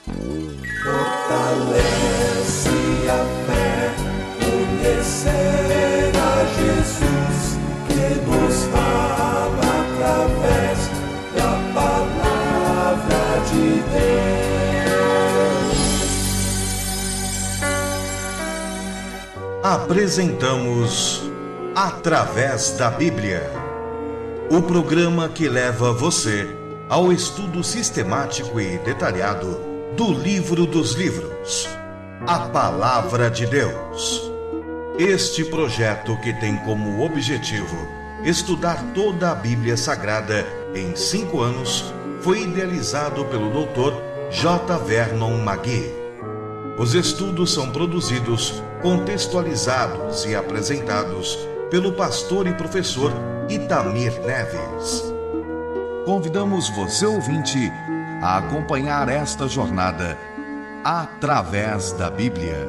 Fortalece a fé, conhecer a Jesus, que nos fala através da palavra de Deus. Apresentamos Através da Bíblia, o programa que leva você ao estudo sistemático e detalhado do livro dos livros, a Palavra de Deus. Este projeto, que tem como objetivo estudar toda a Bíblia Sagrada em 5 anos, foi idealizado pelo Dr. J. Vernon Magui. Os estudos são produzidos, contextualizados e apresentados pelo pastor e professor Itamir Neves. Convidamos você, ouvinte, a acompanhar esta jornada através da Bíblia.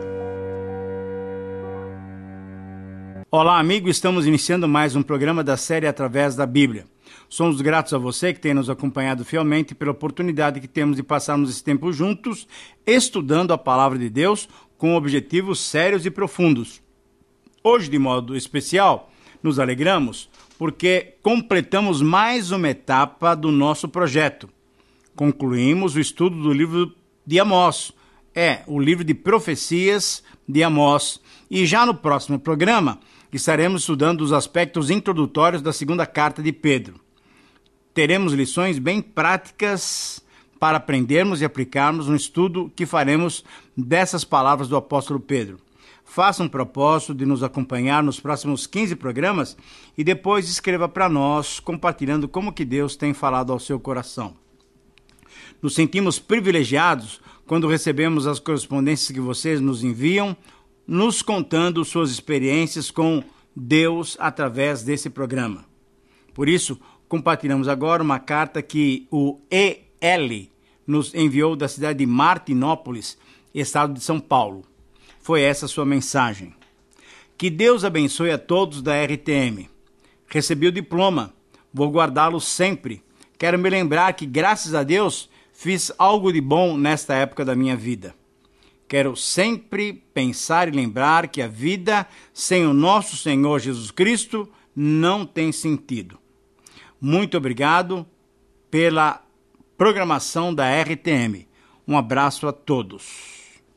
Olá, amigo, estamos iniciando mais um programa da série Através da Bíblia. Somos gratos a você que tem nos acompanhado fielmente pela oportunidade que temos de passarmos esse tempo juntos, estudando a Palavra de Deus com objetivos sérios e profundos. Hoje, de modo especial, nos alegramos porque completamos mais uma etapa do nosso projeto. Concluímos o estudo do livro de Amós, o livro de profecias de Amós. E já no próximo programa, estaremos estudando os aspectos introdutórios da segunda carta de Pedro. Teremos lições bem práticas para aprendermos e aplicarmos no estudo que faremos dessas palavras do apóstolo Pedro. Faça um propósito de nos acompanhar nos próximos 15 programas e depois escreva para nós, compartilhando como que Deus tem falado ao seu coração. Nos sentimos privilegiados quando recebemos as correspondências que vocês nos enviam, nos contando suas experiências com Deus através desse programa. Por isso, compartilhamos agora uma carta que o E.L. nos enviou da cidade de Martinópolis, estado de São Paulo. Foi essa sua mensagem. Que Deus abençoe a todos da RTM. Recebi o diploma, vou guardá-lo sempre. Quero me lembrar que, graças a Deus, fiz algo de bom nesta época da minha vida. Quero sempre pensar e lembrar que a vida sem o nosso Senhor Jesus Cristo não tem sentido. Muito obrigado pela programação da RTM. Um abraço a todos.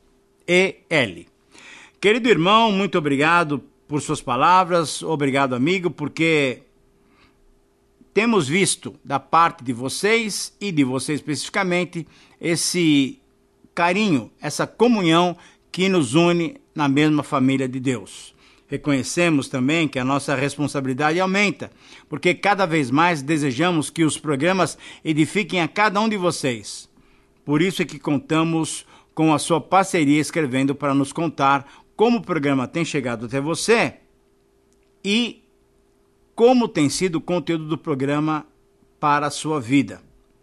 E.L. Querido irmão, muito obrigado por suas palavras. Obrigado, amigo, porque temos visto da parte de vocês e de você especificamente esse carinho, essa comunhão que nos une na mesma família de Deus. Reconhecemos também que a nossa responsabilidade aumenta, porque cada vez mais desejamos que os programas edifiquem a cada um de vocês. Por isso é que contamos com a sua parceria escrevendo para nos contar como o programa tem chegado até você e como tem sido o conteúdo do programa para a sua vida.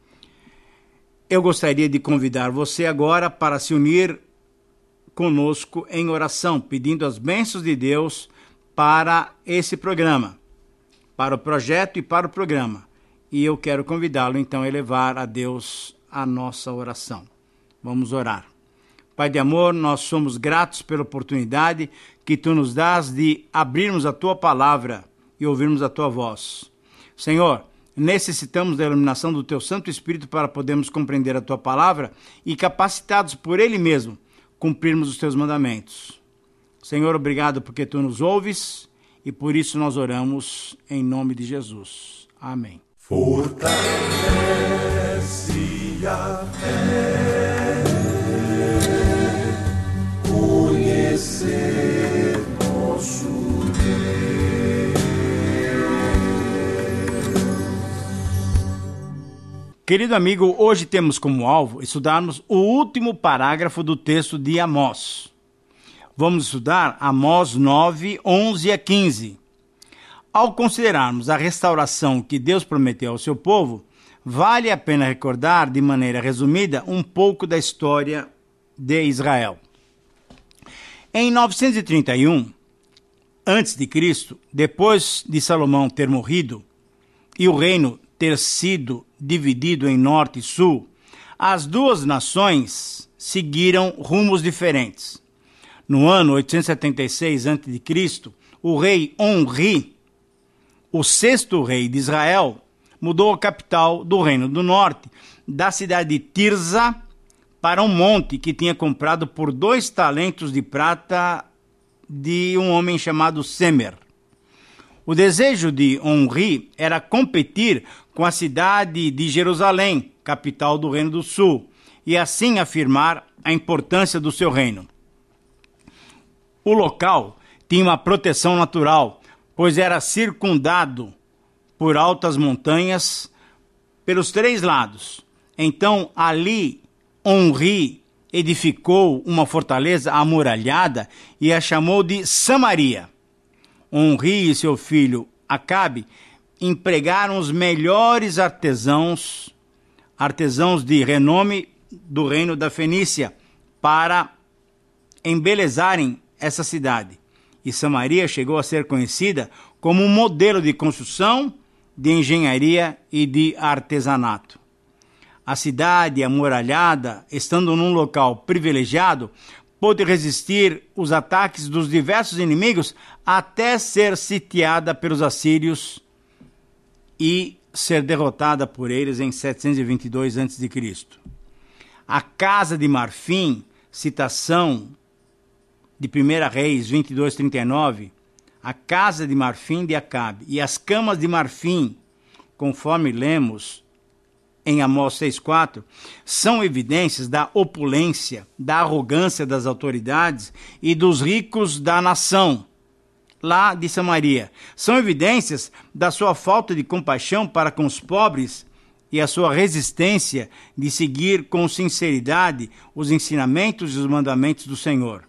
Eu gostaria de convidar você agora para se unir conosco em oração, pedindo as bênçãos de Deus para esse programa, para o projeto e para o programa. E eu quero convidá-lo então a elevar a Deus a nossa oração. Vamos orar. Pai de amor, nós somos gratos pela oportunidade que Tu nos dás de abrirmos a Tua palavra e ouvirmos a Tua voz. Senhor, necessitamos da iluminação do Teu Santo Espírito para podermos compreender a Tua palavra e, capacitados por Ele mesmo, cumprirmos os Teus mandamentos. Senhor, obrigado porque Tu nos ouves e por isso nós oramos em nome de Jesus. Amém. Fortalece a fé, conhecer nosso Deus. Querido amigo, hoje temos como alvo estudarmos o último parágrafo do texto de Amós. Vamos estudar Amós 9, 11 a 15. Ao considerarmos a restauração que Deus prometeu ao seu povo, vale a pena recordar, de maneira resumida, um pouco da história de Israel. Em 931 a.C., depois de Salomão ter morrido e o reino ter sido dividido em norte e sul, As duas nações seguiram rumos diferentes. No ano 876 a.C., o rei Onri, o sexto rei de Israel, mudou a capital do Reino do Norte, da cidade de Tirza, para um monte que tinha comprado por 2 talentos de prata de um homem chamado Semer. O desejo de Onri era competir com a cidade de Jerusalém, capital do Reino do Sul, e assim afirmar a importância do seu reino. O local tinha uma proteção natural, pois era circundado por altas montanhas pelos 3 lados. Então, ali, Onri edificou uma fortaleza amuralhada e a chamou de Samaria. Onri e seu filho Acabe empregaram os melhores artesãos de renome do reino da Fenícia, para embelezarem essa cidade. E Samaria chegou a ser conhecida como um modelo de construção, de engenharia e de artesanato. A cidade amuralhada, estando num local privilegiado, pôde resistir os ataques dos diversos inimigos até ser sitiada pelos assírios e ser derrotada por eles em 722 a.C. A Casa de Marfim, citação de 1 Reis 22:39, a Casa de Marfim de Acabe e as Camas de Marfim, conforme lemos em Amós 6:4, são evidências da opulência, da arrogância das autoridades e dos ricos da nação, lá de Samaria. São evidências da sua falta de compaixão para com os pobres e a sua resistência de seguir com sinceridade os ensinamentos e os mandamentos do Senhor.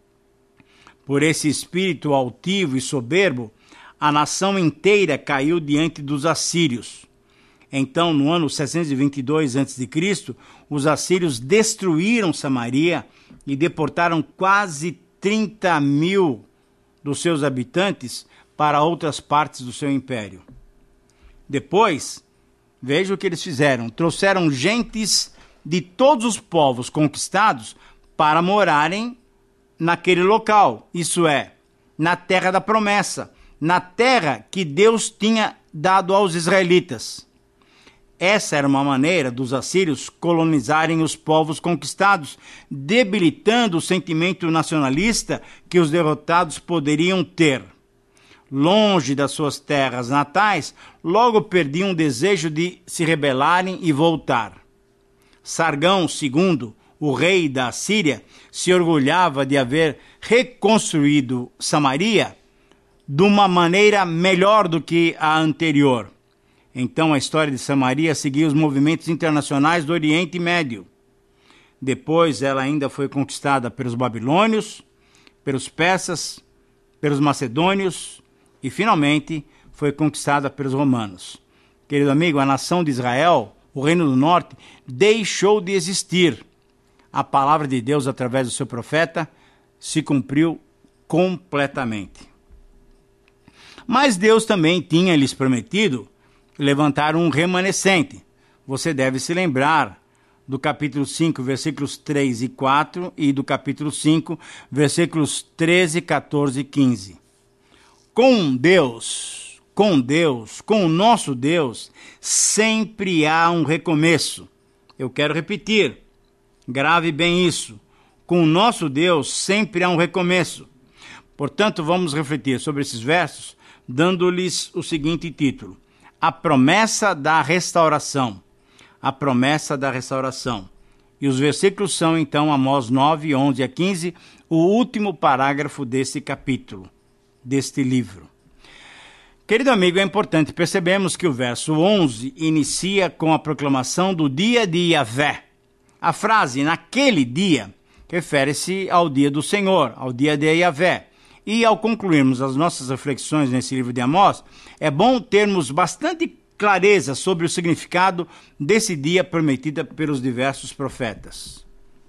Por esse espírito altivo e soberbo, a nação inteira caiu diante dos assírios. Então, no ano 722 a.C., os assírios destruíram Samaria e deportaram quase 30.000 dos seus habitantes para outras partes do seu império. Depois, veja o que eles fizeram. Trouxeram gentes de todos os povos conquistados para morarem naquele local, isso é, na terra da promessa, na terra que Deus tinha dado aos israelitas. Essa era uma maneira dos assírios colonizarem os povos conquistados, debilitando o sentimento nacionalista que os derrotados poderiam ter. Longe das suas terras natais, logo perdiam o desejo de se rebelarem e voltar. Sargão II, o rei da Síria, se orgulhava de haver reconstruído Samaria de uma maneira melhor do que a anterior. Então a história de Samaria seguia os movimentos internacionais do Oriente Médio. Depois ela ainda foi conquistada pelos babilônios, pelos persas, pelos macedônios e finalmente foi conquistada pelos romanos. Querido amigo, a nação de Israel, o Reino do Norte, deixou de existir. A palavra de Deus, através do seu profeta, se cumpriu completamente. Mas Deus também tinha lhes prometido levantar um remanescente. Você deve se lembrar do capítulo 5, versículos 3 e 4 e do capítulo 5, versículos 13, 14 e 15. Com Deus, com o nosso Deus, sempre há um recomeço. Eu quero repetir, grave bem isso. Com o nosso Deus, sempre há um recomeço. Portanto, vamos refletir sobre esses versos, dando-lhes o seguinte título: A promessa da restauração. A promessa da restauração. E os versículos são, então, Amós 9, 11 a 15, o último parágrafo desse capítulo, deste livro. Querido amigo, é importante percebermos que o verso 11 inicia com a proclamação do dia de Yahvé. A frase, naquele dia, refere-se ao dia do Senhor, ao dia de Yahvé. E ao concluirmos as nossas reflexões nesse livro de Amós, é bom termos bastante clareza sobre o significado desse dia prometido pelos diversos profetas.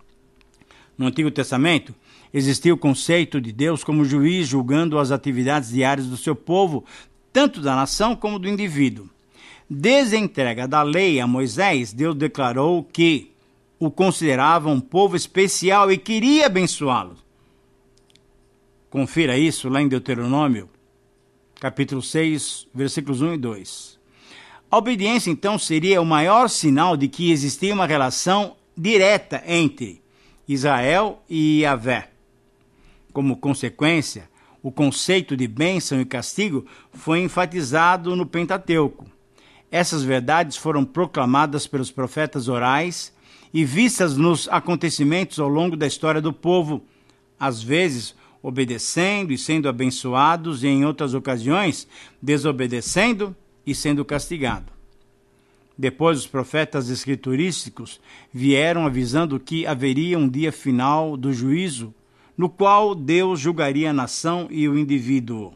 No Antigo Testamento, existia o conceito de Deus como juiz julgando as atividades diárias do seu povo, tanto da nação como do indivíduo. Desde a entrega da lei a Moisés, Deus declarou que o considerava um povo especial e queria abençoá-lo. Confira isso lá em Deuteronômio, capítulo 6, versículos 1 e 2. A obediência, então, seria o maior sinal de que existia uma relação direta entre Israel e Yahvé. Como consequência, o conceito de bênção e castigo foi enfatizado no Pentateuco. Essas verdades foram proclamadas pelos profetas orais e vistas nos acontecimentos ao longo da história do povo, às vezes obedecendo e sendo abençoados, e em outras ocasiões desobedecendo e sendo castigado. Depois, os profetas escriturísticos vieram avisando que haveria um dia final do juízo, no qual Deus julgaria a nação e o indivíduo.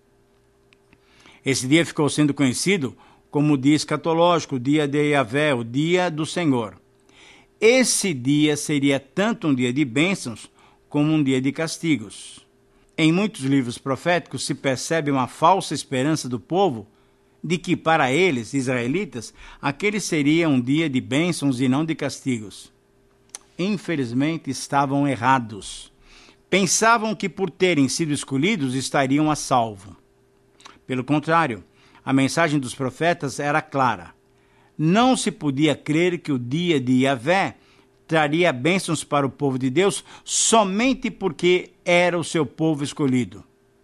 Esse dia ficou sendo conhecido como o dia escatológico, o dia de Yahvé, o dia do Senhor. Esse dia seria tanto um dia de bênçãos como um dia de castigos. Em muitos livros proféticos se percebe uma falsa esperança do povo de que, para eles, israelitas, aquele seria um dia de bênçãos e não de castigos. Infelizmente, estavam errados. Pensavam que, por terem sido escolhidos, estariam a salvo. Pelo contrário, a mensagem dos profetas era clara. Não se podia crer que o dia de Yahvé traria bênçãos para o povo de Deus somente porque era o seu povo escolhido.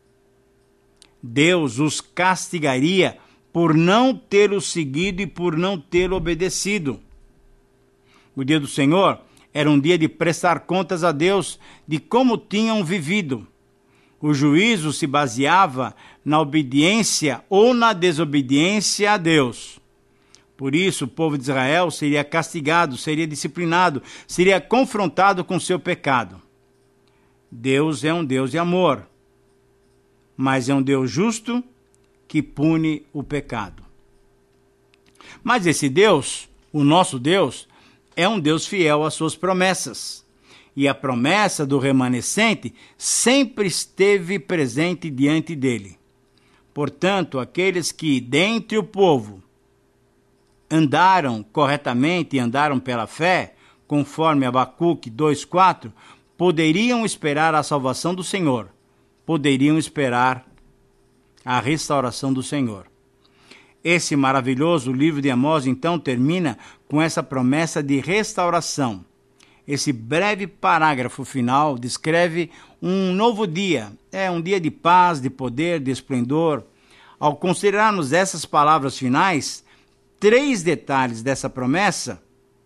Deus os castigaria por não tê-lo seguido e por não tê-lo obedecido. O dia do Senhor era um dia de prestar contas a Deus de como tinham vivido. O juízo se baseava na obediência ou na desobediência a Deus. Por isso, o povo de Israel seria castigado, seria disciplinado, seria confrontado com seu pecado. Deus é um Deus de amor, mas é um Deus justo que pune o pecado. Mas esse Deus, o nosso Deus, é um Deus fiel às suas promessas. E a promessa do remanescente sempre esteve presente diante dele. Portanto, aqueles que, dentre o povo, andaram corretamente e andaram pela fé, conforme Abacuque 2,4, poderiam esperar a salvação do Senhor, poderiam esperar a restauração do Senhor. Esse maravilhoso livro de Amós, então, termina com essa promessa de restauração. Esse breve parágrafo final descreve um novo dia, um dia de paz, de poder, de esplendor. Ao considerarmos essas palavras finais, 3 detalhes dessa promessa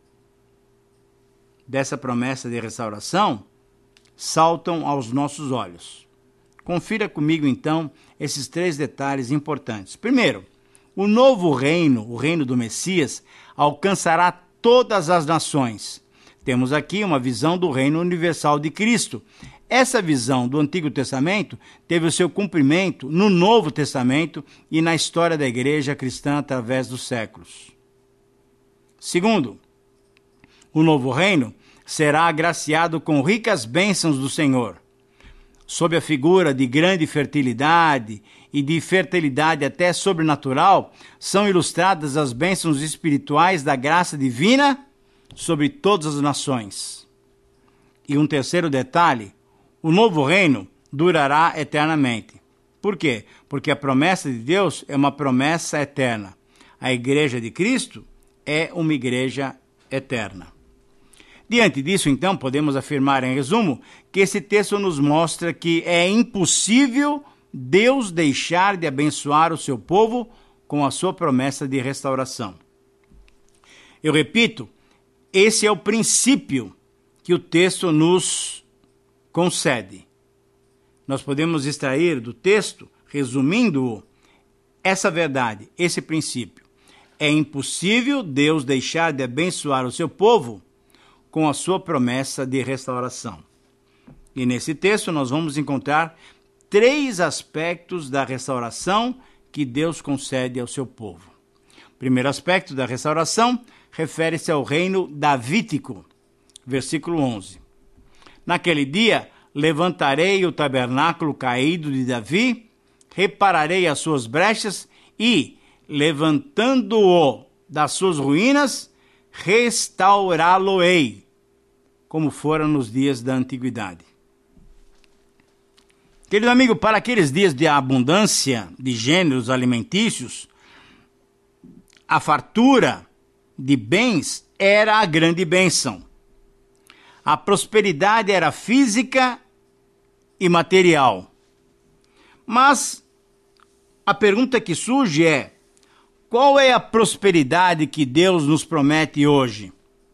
de restauração, saltam aos nossos olhos. Confira comigo, então, esses 3 detalhes importantes. Primeiro, o novo reino, o reino do Messias, alcançará todas as nações. Temos aqui uma visão do reino universal de Cristo. Essa visão do Antigo Testamento teve o seu cumprimento no Novo Testamento e na história da igreja cristã através dos séculos. Segundo, o novo reino será agraciado com ricas bênçãos do Senhor. Sob a figura de grande fertilidade e de fertilidade até sobrenatural, são ilustradas as bênçãos espirituais da graça divina sobre todas as nações. E um terceiro detalhe, o novo reino durará eternamente. Por quê? Porque a promessa de Deus é uma promessa eterna. A igreja de Cristo é uma igreja eterna. Diante disso, então, podemos afirmar, em resumo, que esse texto nos mostra que é impossível Deus deixar de abençoar o seu povo com a sua promessa de restauração. Eu repito, esse é o princípio que o texto nos concede. Nós podemos extrair do texto, resumindo-o, essa verdade, esse princípio. É impossível Deus deixar de abençoar o seu povo com a sua promessa de restauração. E nesse texto nós vamos encontrar 3 aspectos da restauração que Deus concede ao seu povo. O primeiro aspecto da restauração refere-se ao reino davídico, versículo 11. Naquele dia, levantarei o tabernáculo caído de Davi, repararei as suas brechas e, levantando-o das suas ruínas, restaurá-lo-ei, como fora nos dias da antiguidade. Querido amigo, para aqueles dias de abundância de gêneros alimentícios, a fartura de bens era a grande bênção. A prosperidade era física e material. Mas a pergunta que surge é: qual é a prosperidade que Deus nos promete hoje?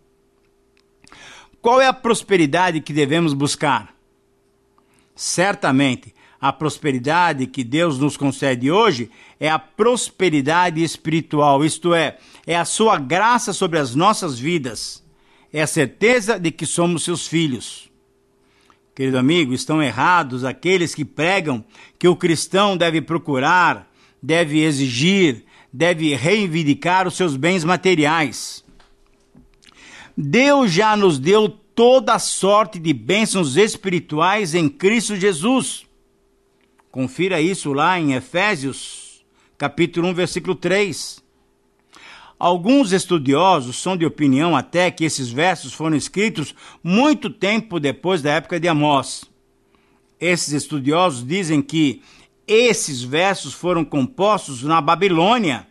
Qual é a prosperidade que devemos buscar? Certamente, a prosperidade que Deus nos concede hoje é a prosperidade espiritual, isto é a sua graça sobre as nossas vidas, é a certeza de que somos seus filhos. Querido amigo, estão errados aqueles que pregam que o cristão deve procurar, deve exigir, deve reivindicar os seus bens materiais. Deus já nos deu toda a sorte de bênçãos espirituais em Cristo Jesus. Confira isso lá em Efésios, capítulo 1, versículo 3. Alguns estudiosos são de opinião até que esses versos foram escritos muito tempo depois da época de Amós. Esses estudiosos dizem que esses versos foram compostos na Babilônia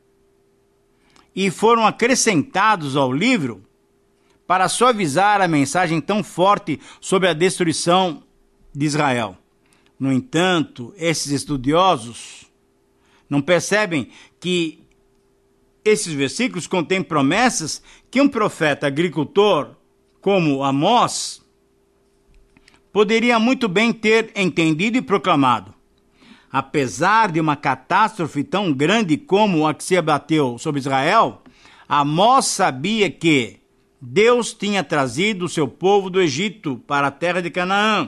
e foram acrescentados ao livro para suavizar a mensagem tão forte sobre a destruição de Israel. No entanto, esses estudiosos não percebem que esses versículos contêm promessas que um profeta agricultor como Amós poderia muito bem ter entendido e proclamado. Apesar de uma catástrofe tão grande como a que se abateu sobre Israel, Amós sabia que Deus tinha trazido o seu povo do Egito para a terra de Canaã.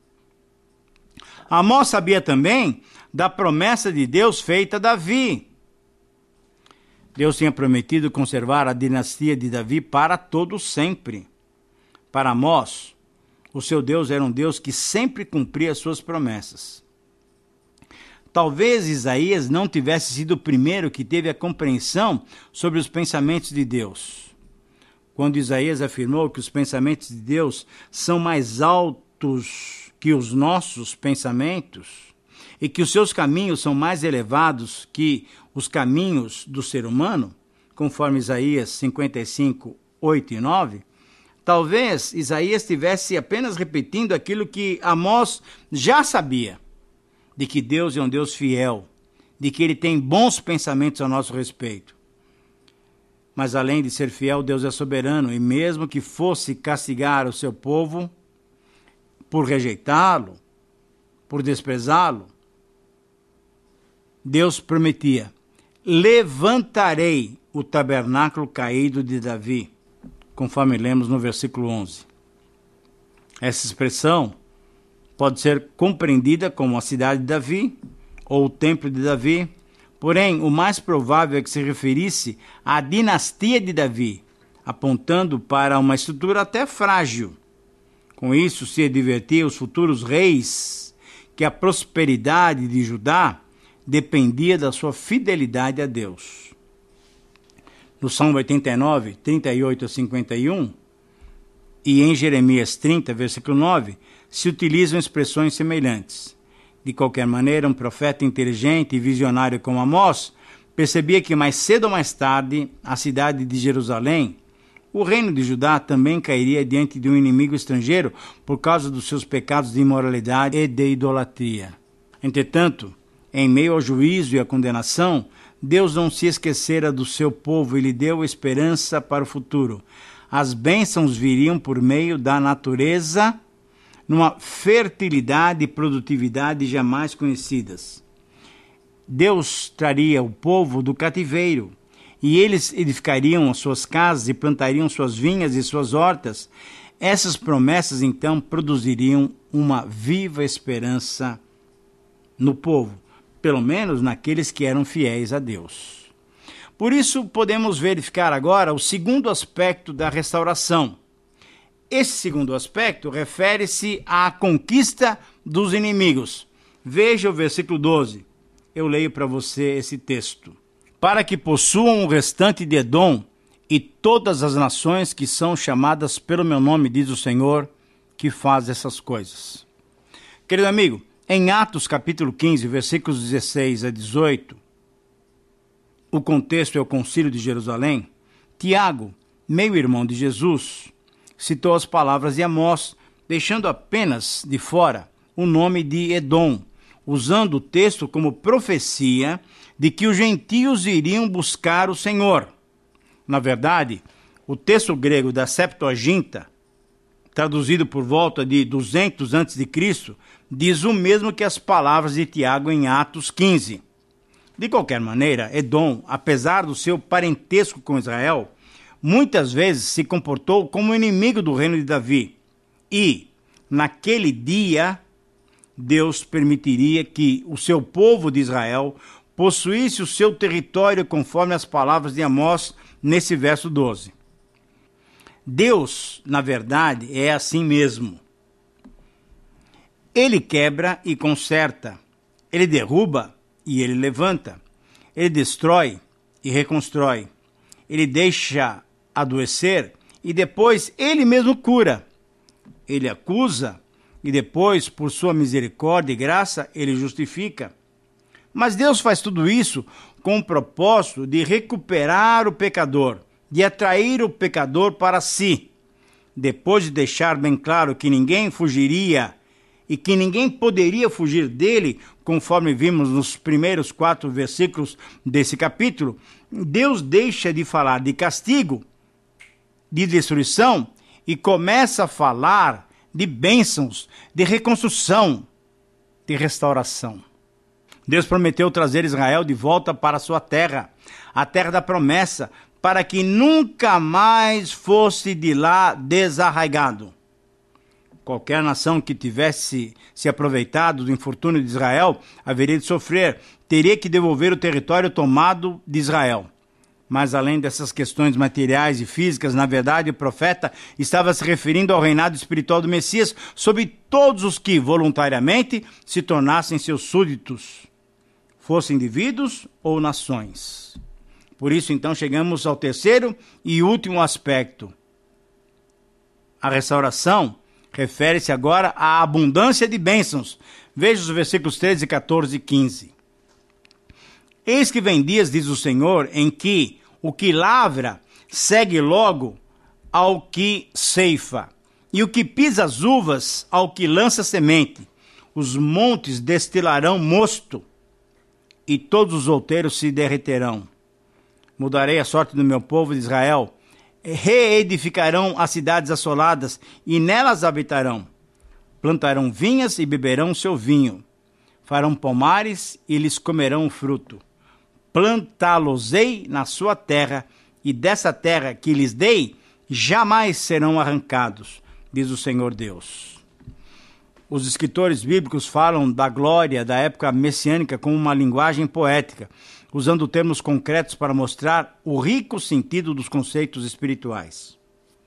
Amós sabia também da promessa de Deus feita a Davi. Deus tinha prometido conservar a dinastia de Davi para todo sempre. Para Amós, o seu Deus era um Deus que sempre cumpria suas promessas. Talvez Isaías não tivesse sido o primeiro que teve a compreensão sobre os pensamentos de Deus. Quando Isaías afirmou que os pensamentos de Deus são mais altos que os nossos pensamentos e que os seus caminhos são mais elevados que os caminhos do ser humano, conforme Isaías 55, 8 e 9, talvez Isaías estivesse apenas repetindo aquilo que Amós já sabia, de que Deus é um Deus fiel, de que Ele tem bons pensamentos a nosso respeito. Mas além de ser fiel, Deus é soberano, e mesmo que fosse castigar o seu povo por rejeitá-lo, por desprezá-lo, Deus prometia: levantarei o tabernáculo caído de Davi, conforme lemos no versículo 11. Essa expressão pode ser compreendida como a cidade de Davi ou o templo de Davi, porém o mais provável é que se referisse à dinastia de Davi, apontando para uma estrutura até frágil. Com isso se advertia os futuros reis que a prosperidade de Judá dependia da sua fidelidade a Deus. No Salmo 89, 38 a 51, e em Jeremias 30, versículo 9, se utilizam expressões semelhantes. De qualquer maneira, um profeta inteligente e visionário como Amós percebia que mais cedo ou mais tarde, a cidade de Jerusalém, o reino de Judá, também cairia diante de um inimigo estrangeiro por causa dos seus pecados de imoralidade e de idolatria. Entretanto, em meio ao juízo e à condenação, Deus não se esquecera do seu povo e lhe deu esperança para o futuro. As bênçãos viriam por meio da natureza, numa fertilidade e produtividade jamais conhecidas. Deus traria o povo do cativeiro, e eles edificariam as suas casas e plantariam suas vinhas e suas hortas. Essas promessas, então, produziriam uma viva esperança no povo, pelo menos naqueles que eram fiéis a Deus. Por isso, podemos verificar agora o segundo aspecto da restauração. Esse segundo aspecto refere-se à conquista dos inimigos. Veja o versículo 12. Eu leio para você esse texto. Para que possuam o restante de Edom e todas as nações que são chamadas pelo meu nome, diz o Senhor, que faz essas coisas. Querido amigo, em Atos capítulo 15, versículos 16 a 18, o contexto é o Concílio de Jerusalém. Tiago, meio-irmão de Jesus, citou as palavras de Amós, deixando apenas de fora o nome de Edom, usando o texto como profecia de que os gentios iriam buscar o Senhor. Na verdade, o texto grego da Septuaginta, traduzido por volta de 200 a.C., diz o mesmo que as palavras de Tiago em Atos 15. De qualquer maneira, Edom, apesar do seu parentesco com Israel, muitas vezes se comportou como inimigo do reino de Davi. E, naquele dia, Deus permitiria que o seu povo de Israel possuísse o seu território conforme as palavras de Amós nesse verso 12. Deus, na verdade, é assim mesmo. Ele quebra e conserta. Ele derruba e ele levanta. Ele destrói e reconstrói. Ele deixa adoecer e depois ele mesmo cura. Ele acusa e depois, por sua misericórdia e graça, ele justifica. Mas Deus faz tudo isso com o propósito de recuperar o pecador, de atrair o pecador para si. Depois de deixar bem claro que ninguém fugiria e que ninguém poderia fugir dele, conforme vimos nos primeiros 4 versículos desse capítulo, Deus deixa de falar de castigo, de destruição, e começa a falar de bênçãos, de reconstrução, de restauração. Deus prometeu trazer Israel de volta para a sua terra, a terra da promessa, para que nunca mais fosse de lá desarraigado. Qualquer nação que tivesse se aproveitado do infortúnio de Israel haveria de sofrer, teria que devolver o território tomado de Israel. Mas além dessas questões materiais e físicas, na verdade o profeta estava se referindo ao reinado espiritual do Messias sobre todos os que voluntariamente se tornassem seus súditos, fossem indivíduos ou nações. Por isso então chegamos ao terceiro e último aspecto. A restauração refere-se agora à abundância de bênçãos. Veja os versículos 13, 14 e 15. Eis que vem dias, diz o Senhor, em que o que lavra segue logo ao que ceifa, e o que pisa as uvas ao que lança semente. Os montes destilarão mosto, e todos os outeiros se derreterão. Mudarei a sorte do meu povo de Israel, reedificarão as cidades assoladas, e nelas habitarão. Plantarão vinhas e beberão seu vinho. Farão pomares e lhes comerão o fruto. Plantá-los-ei na sua terra, e dessa terra que lhes dei, jamais serão arrancados, diz o Senhor Deus. Os escritores bíblicos falam da glória da época messiânica com uma linguagem poética, usando termos concretos para mostrar o rico sentido dos conceitos espirituais.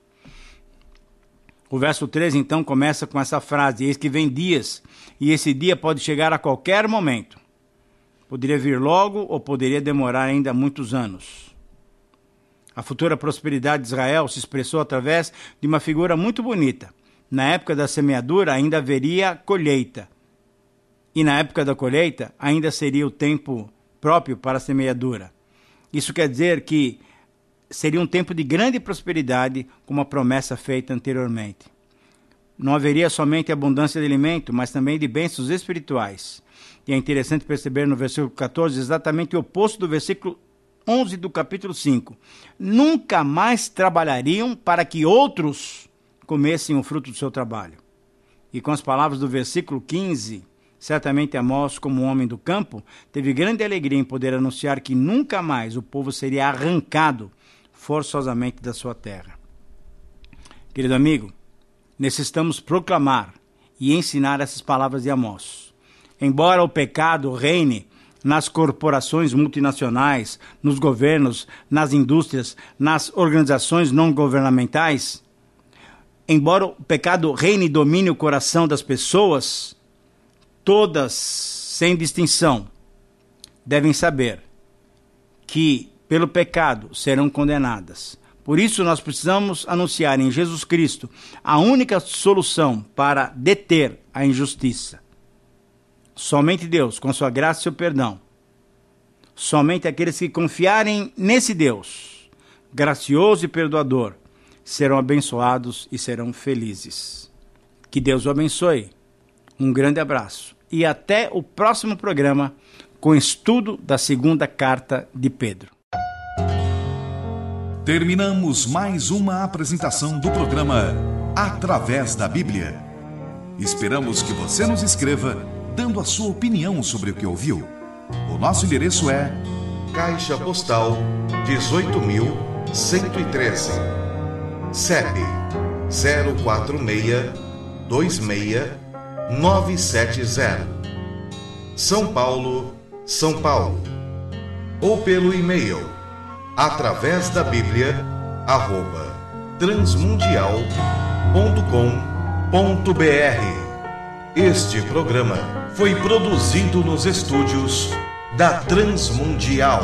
O verso 13, então, começa com essa frase: eis que vem dias, e esse dia pode chegar a qualquer momento. Poderia vir logo ou poderia demorar ainda muitos anos. A futura prosperidade de Israel se expressou através de uma figura muito bonita. Na época da semeadura ainda haveria colheita. E na época da colheita ainda seria o tempo próprio para a semeadura. Isso quer dizer que seria um tempo de grande prosperidade, como a promessa feita anteriormente. Não haveria somente abundância de alimento, mas também de bênçãos espirituais. E é interessante perceber no versículo 14 exatamente o oposto do versículo 11 do capítulo 5. Nunca mais trabalhariam para que outros comessem o fruto do seu trabalho. E com as palavras do versículo 15, certamente Amós, como homem do campo, teve grande alegria em poder anunciar que nunca mais o povo seria arrancado forçosamente da sua terra. Querido amigo, necessitamos proclamar e ensinar essas palavras de Amós. Embora o pecado reine nas corporações multinacionais, nos governos, nas indústrias, nas organizações não governamentais, embora o pecado reine e domine o coração das pessoas, todas, sem distinção, devem saber que pelo pecado serão condenadas, Por isso nós precisamos anunciar em Jesus Cristo a única solução para deter a injustiça. Somente Deus, com sua graça e seu perdão. Somente aqueles que confiarem nesse Deus, gracioso e perdoador, serão abençoados e serão felizes. Que Deus o abençoe. Um grande abraço. E até o próximo programa com o estudo da segunda carta de Pedro. Terminamos mais uma apresentação do programa Através da Bíblia. Esperamos que você nos escreva dando a sua opinião sobre o que ouviu. O nosso endereço é Caixa Postal 18.113, CEP 04626-970, São Paulo, São Paulo. Ou pelo e-mail através da Bíblia @transmundial.com.br. Este programa foi produzido nos estúdios da Transmundial.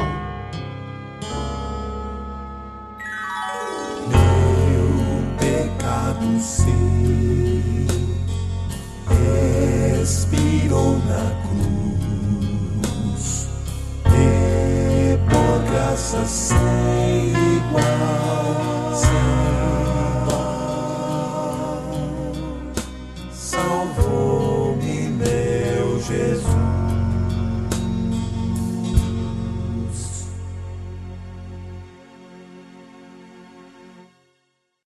Meu pecado sei, expirou na cruz, e por graça sem igual, salvou-me meu Jesus.